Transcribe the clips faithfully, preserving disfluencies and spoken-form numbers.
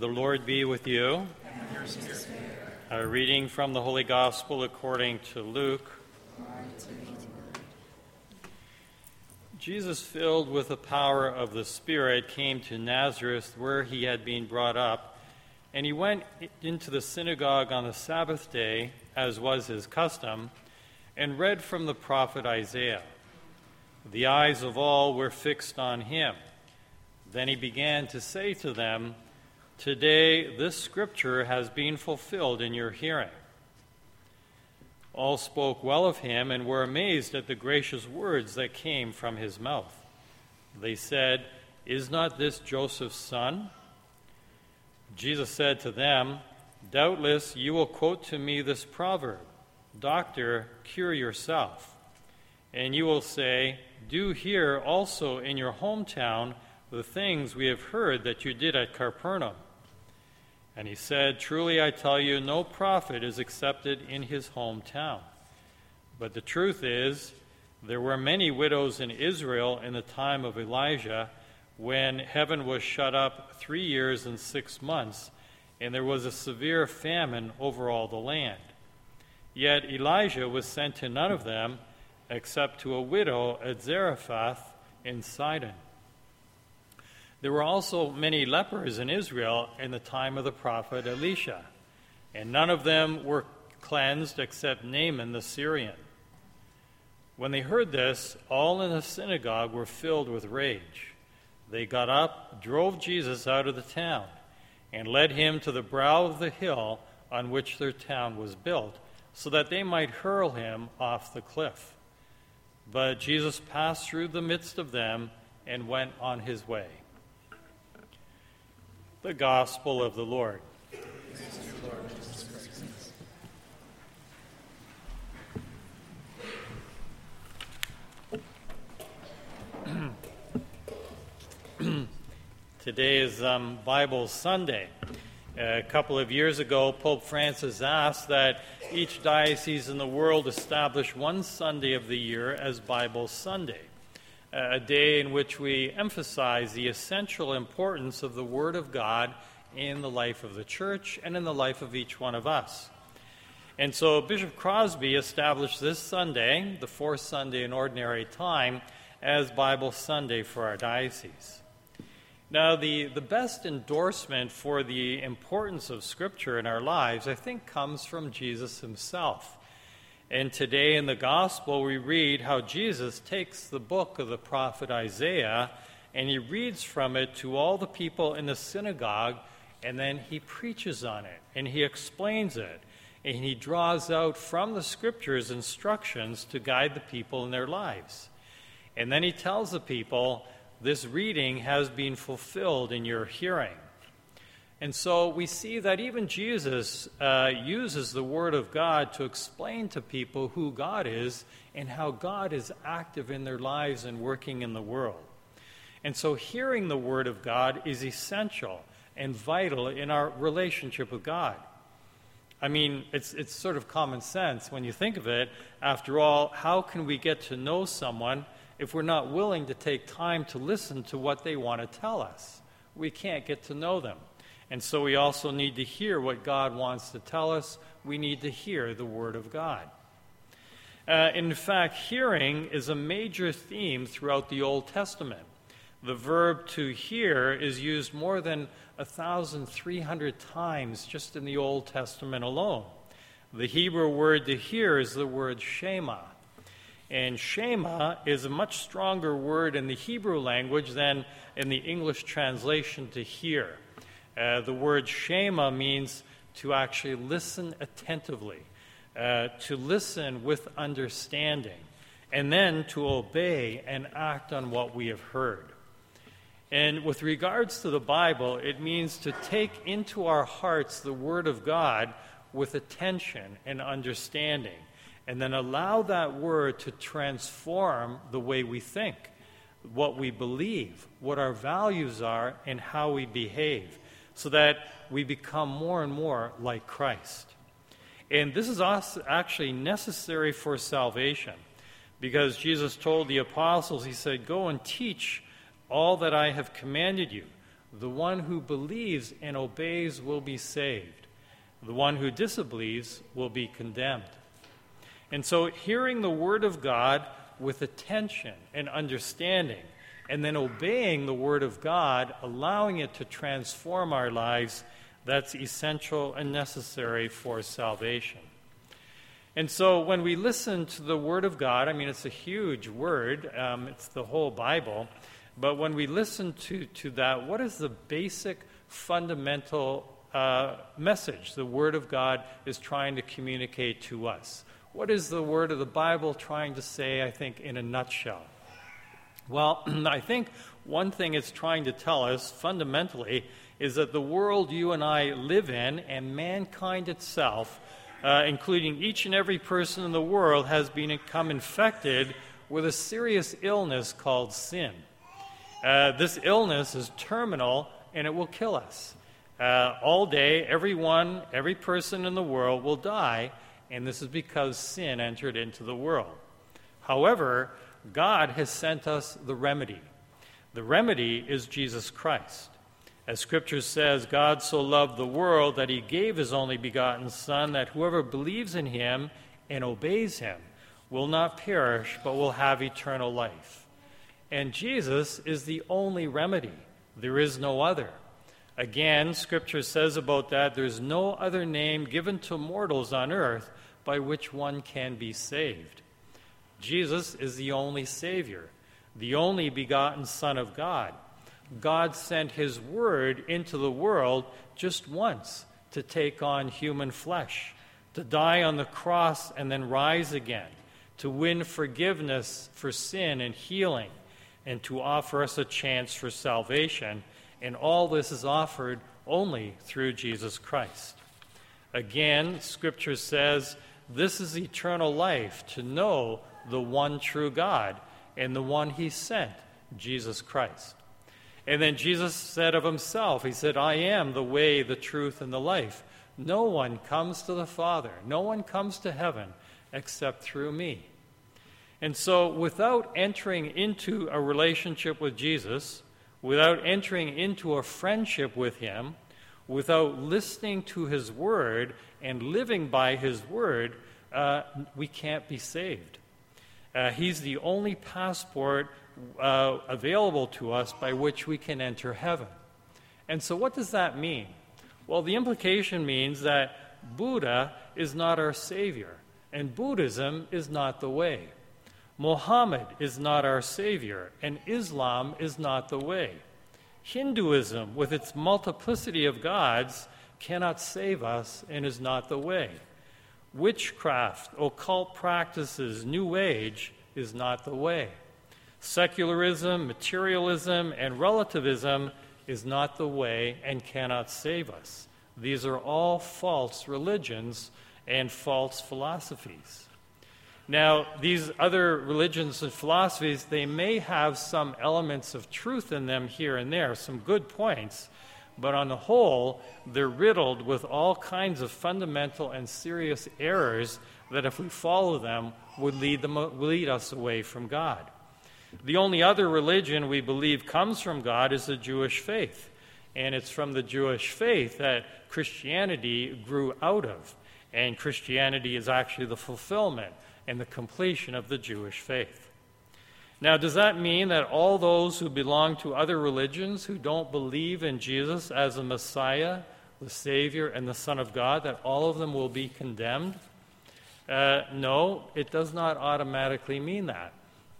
The Lord be with you. And your spirit. A reading from the Holy Gospel according to Luke. Jesus, filled with the power of the Spirit, came to Nazareth where he had been brought up, and he went into the synagogue on the Sabbath day, as was his custom, and read from the prophet Isaiah. The eyes of all were fixed on him. Then he began to say to them, "Today this scripture has been fulfilled in your hearing." All spoke well of him and were amazed at the gracious words that came from his mouth. They said, "Is not this Joseph's son?" Jesus said to them, "Doubtless you will quote to me this proverb, 'Doctor, cure yourself.' And you will say, 'Do here also in your hometown the things we have heard that you did at Capernaum.' And he said, 'Truly I tell you, no prophet is accepted in his hometown. But the truth is, there were many widows in Israel in the time of Elijah, when heaven was shut up three years and six months, and there was a severe famine over all the land. Yet Elijah was sent to none of them, except to a widow at Zarephath in Sidon. There were also many lepers in Israel in the time of the prophet Elisha, and none of them were cleansed except Naaman the Syrian." When they heard this, all in the synagogue were filled with rage. They got up, drove Jesus out of the town, and led him to the brow of the hill on which their town was built, so that they might hurl him off the cliff. But Jesus passed through the midst of them and went on his way. The Gospel of the Lord. Today is um, Bible Sunday. A couple of years ago, Pope Francis asked that each diocese in the world establish one Sunday of the year as Bible Sunday, a day in which we emphasize the essential importance of the Word of God in the life of the Church and in the life of each one of us. And so Bishop Crosby established this Sunday, the fourth Sunday in Ordinary Time, as Bible Sunday for our diocese. Now, the, the best endorsement for the importance of Scripture in our lives, I think, comes from Jesus himself. And today in the Gospel, we read how Jesus takes the book of the prophet Isaiah and he reads from it to all the people in the synagogue, and then he preaches on it and he explains it. And he draws out from the Scriptures instructions to guide the people in their lives. And then he tells the people, "This reading has been fulfilled in your hearing." And so we see that even Jesus uh, uses the Word of God to explain to people who God is and how God is active in their lives and working in the world. And so hearing the Word of God is essential and vital in our relationship with God. I mean, it's, it's sort of common sense when you think of it. After all, how can we get to know someone if we're not willing to take time to listen to what they want to tell us? We can't get to know them. And so we also need to hear what God wants to tell us. We need to hear the Word of God. Uh, in fact, hearing is a major theme throughout the Old Testament. The verb to hear is used more than one thousand three hundred times just in the Old Testament alone. The Hebrew word to hear is the word shema. And shema is a much stronger word in the Hebrew language than in the English translation to hear. Uh, the word shema means to actually listen attentively, uh, to listen with understanding, and then to obey and act on what we have heard. And with regards to the Bible, it means to take into our hearts the Word of God with attention and understanding, and then allow that Word to transform the way we think, what we believe, what our values are, and how we behave, so that we become more and more like Christ. And this is also actually necessary for salvation, because Jesus told the apostles, he said, "Go and teach all that I have commanded you. The one who believes and obeys will be saved. The one who disbelieves will be condemned. And so hearing the Word of God with attention and understanding, and then obeying the Word of God, allowing it to transform our lives, that's essential and necessary for salvation. And so when we listen to the Word of God, I mean, it's a huge word, um, it's the whole Bible, but when we listen to, to that, what is the basic, fundamental uh, message the Word of God is trying to communicate to us? What is the Word of the Bible trying to say, I think, in a nutshell? Well, I think one thing it's trying to tell us, fundamentally, is that the world you and I live in, and mankind itself, uh, including each and every person in the world, has become infected with a serious illness called sin. Uh, this illness is terminal, and it will kill us. Uh, all day, everyone, every person in the world will die, and this is because sin entered into the world. However, God has sent us the remedy. The remedy is Jesus Christ. As Scripture says, God so loved the world that he gave his only begotten Son, that whoever believes in him and obeys him will not perish, but will have eternal life. And Jesus is the only remedy. There is no other. Again, Scripture says about that, there's no other name given to mortals on earth by which one can be saved. Jesus is the only Savior, the only begotten Son of God. God sent his Word into the world just once to take on human flesh, to die on the cross and then rise again, to win forgiveness for sin and healing, and to offer us a chance for salvation. And all this is offered only through Jesus Christ. Again, Scripture says, this is eternal life, to know the one true God and the one he sent, Jesus Christ. And then Jesus said of himself, he said, I am the way, the truth, and the life. No one comes to the Father, no one comes to heaven except through me. And so without entering into a relationship with Jesus, without entering into a friendship with him, without listening to his word and living by his word, uh, we can't be saved. Uh, he's the only passport uh, available to us by which we can enter heaven. And so what does that mean? Well, the implication means that Buddha is not our Savior, and Buddhism is not the way. Muhammad is not our Savior, and Islam is not the way. Hinduism, with its multiplicity of gods, cannot save us and is not the way. Witchcraft, occult practices, New Age is not the way. Secularism, materialism, and relativism is not the way and cannot save us. These are all false religions and false philosophies. Now, these other religions and philosophies, they may have some elements of truth in them here and there, some good points, but on the whole, they're riddled with all kinds of fundamental and serious errors that, if we follow them, would lead them would lead us away from God. The only other religion we believe comes from God is the Jewish faith, and it's from the Jewish faith that Christianity grew out of, and Christianity is actually the fulfillment and the completion of the Jewish faith. Now, does that mean that all those who belong to other religions who don't believe in Jesus as the Messiah, the Savior, and the Son of God, that all of them will be condemned? Uh, no, it does not automatically mean that.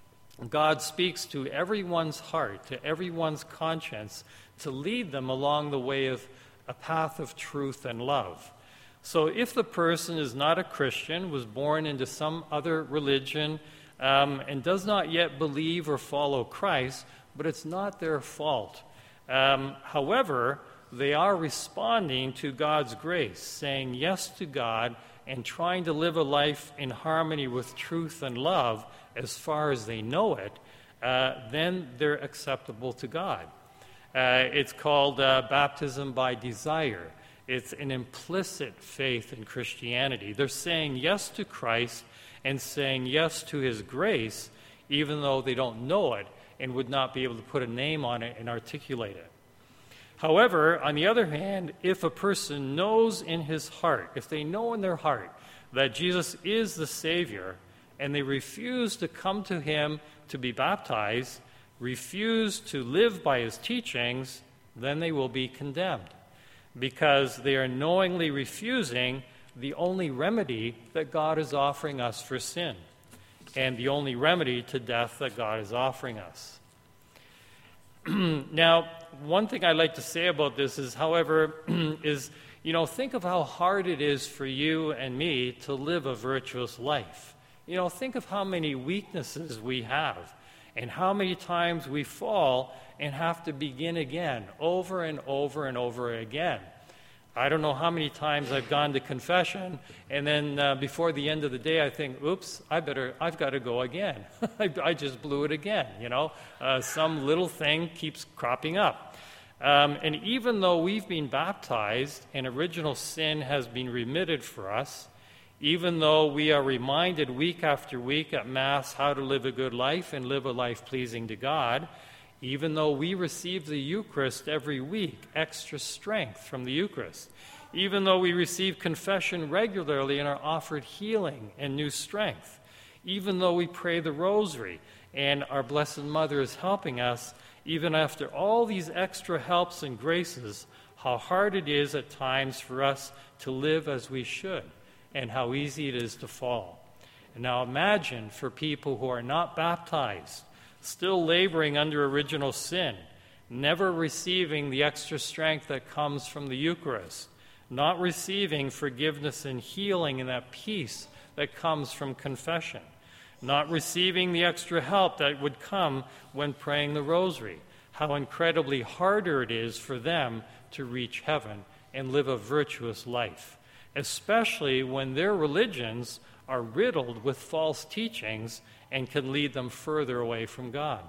God speaks to everyone's heart, to everyone's conscience, to lead them along the way of a path of truth and love. So if the person is not a Christian, was born into some other religion, um, and does not yet believe or follow Christ, but it's not their fault. Um, however, they are responding to God's grace, saying yes to God and trying to live a life in harmony with truth and love as far as they know it, uh, then they're acceptable to God. Uh, it's called uh, baptism by desire. It's an implicit faith in Christianity. They're saying yes to Christ and saying yes to his grace, even though they don't know it and would not be able to put a name on it and articulate it. However, on the other hand, if a person knows in his heart, if they know in their heart that Jesus is the Savior, and they refuse to come to him to be baptized, refuse to live by his teachings, then they will be condemned, because they are knowingly refusing the only remedy that God is offering us for sin, and the only remedy to death that God is offering us. Now, one thing I'd like to say about this is, however, is, you know, think of how hard it is for you and me to live a virtuous life. You know, think of how many weaknesses we have and how many times we fall and have to begin again, over and over and over again. I don't know how many times I've gone to confession, and then uh, before the end of the day, I think, oops, I better, I've got to go again. I, I just blew it again, you know. Uh, some little thing keeps cropping up. Um, and even though we've been baptized and original sin has been remitted for us, even though we are reminded week after week at Mass how to live a good life and live a life pleasing to God, even though we receive the Eucharist every week, extra strength from the Eucharist, even though we receive confession regularly and are offered healing and new strength, even though we pray the Rosary and our Blessed Mother is helping us, even after all these extra helps and graces, how hard it is at times for us to live as we should, and how easy it is to fall. And now imagine for people who are not baptized, still laboring under original sin, never receiving the extra strength that comes from the Eucharist, not receiving forgiveness and healing and that peace that comes from confession, not receiving the extra help that would come when praying the Rosary, how incredibly harder it is for them to reach heaven and live a virtuous life, especially when their religions are riddled with false teachings and can lead them further away from God.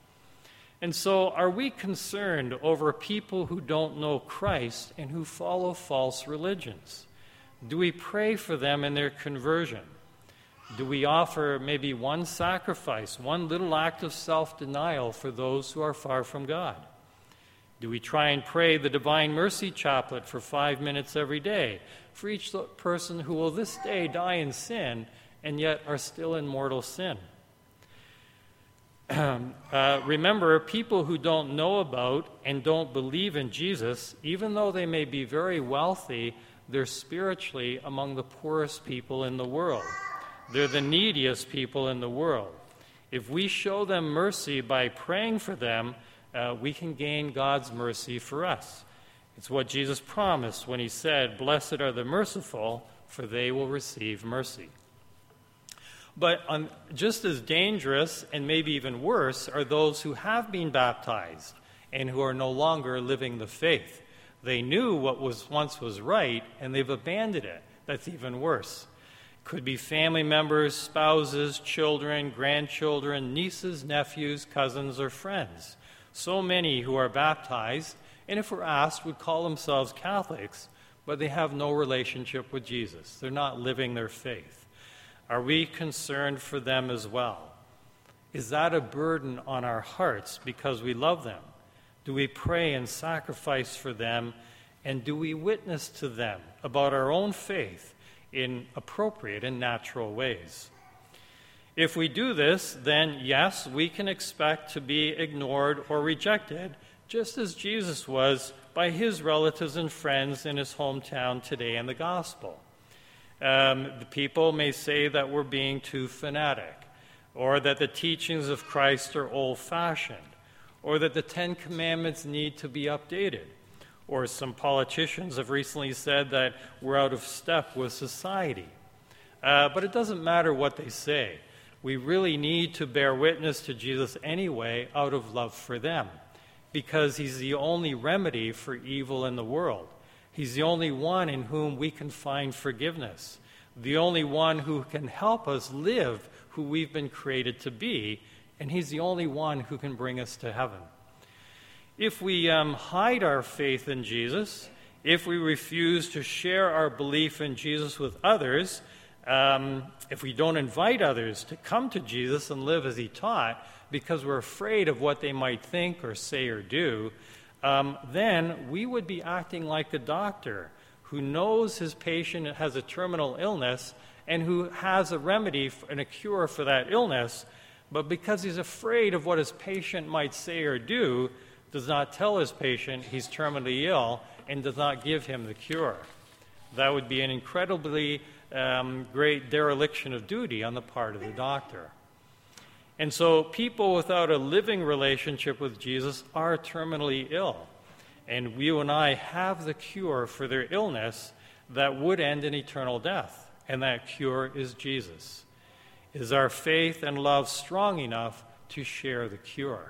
And so, are we concerned over people who don't know Christ and who follow false religions? Do we pray for them in their conversion? Do we offer maybe one sacrifice, one little act of self-denial for those who are far from God? Do we try and pray the Divine Mercy Chaplet for five minutes every day for each person who will this day die in sin and yet are still in mortal sin? uh, remember, people who don't know about and don't believe in Jesus, even though they may be very wealthy, they're spiritually among the poorest people in the world. They're the neediest people in the world. If we show them mercy by praying for them, uh, we can gain God's mercy for us. It's what Jesus promised when he said, "Blessed are the merciful, for they will receive mercy." But um, just as dangerous, and maybe even worse, are those who have been baptized and who are no longer living the faith. They knew what was once was right, and they've abandoned it. That's even worse. Could be family members, spouses, children, grandchildren, nieces, nephews, cousins, or friends. So many who are baptized, and if we're asked, would call themselves Catholics, but they have no relationship with Jesus. They're not living their faith. Are we concerned for them as well? Is that a burden on our hearts because we love them? Do we pray and sacrifice for them? And do we witness to them about our own faith in appropriate and natural ways? If we do this, then yes, we can expect to be ignored or rejected, just as Jesus was by his relatives and friends in his hometown today in the gospel. Um, the people may say that we're being too fanatic, or that the teachings of Christ are old-fashioned, or that the Ten Commandments need to be updated, or some politicians have recently said that we're out of step with society. Uh, but it doesn't matter what they say. We really need to bear witness to Jesus anyway out of love for them, because he's the only remedy for evil in the world. He's the only one in whom we can find forgiveness, the only one who can help us live who we've been created to be, and he's the only one who can bring us to heaven. If we um, hide our faith in Jesus, if we refuse to share our belief in Jesus with others, um, if we don't invite others to come to Jesus and live as he taught because we're afraid of what they might think or say or do, um, then we would be acting like a doctor who knows his patient has a terminal illness and who has a remedy and a cure for that illness, but because he's afraid of what his patient might say or do, does not tell his patient he's terminally ill and does not give him the cure. That would be an incredibly um, great dereliction of duty on the part of the doctor. And so people without a living relationship with Jesus are terminally ill. And you and I have the cure for their illness that would end in eternal death. And that cure is Jesus. Is our faith and love strong enough to share the cure?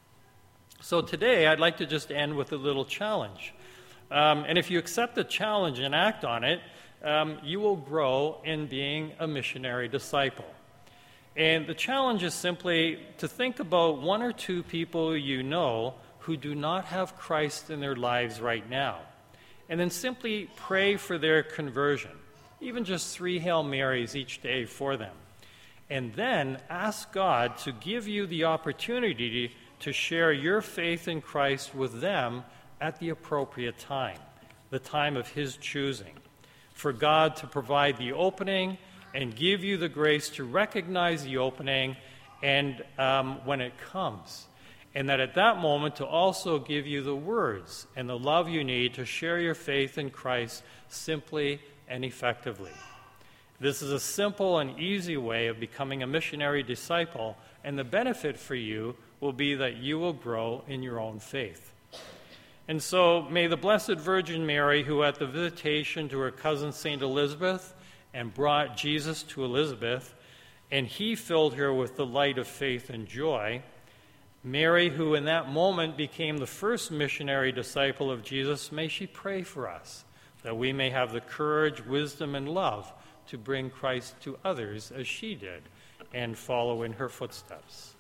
So today I'd like to just end with a little challenge. Um, and if you accept the challenge and act on it, um, you will grow in being a missionary disciple. And the challenge is simply to think about one or two people you know who do not have Christ in their lives right now. And then simply pray for their conversion, even just three Hail Marys each day for them. And then ask God to give you the opportunity to share your faith in Christ with them at the appropriate time, the time of His choosing. For God to provide the opening and give you the grace to recognize the opening and um, when it comes. And that at that moment to also give you the words and the love you need to share your faith in Christ simply and effectively. This is a simple and easy way of becoming a missionary disciple, and the benefit for you will be that you will grow in your own faith. And so may the Blessed Virgin Mary, who at the visitation to her cousin Saint Elizabeth and brought Jesus to Elizabeth, and he filled her with the light of faith and joy, Mary, who in that moment became the first missionary disciple of Jesus, may she pray for us, that we may have the courage, wisdom, and love to bring Christ to others as she did, and follow in her footsteps.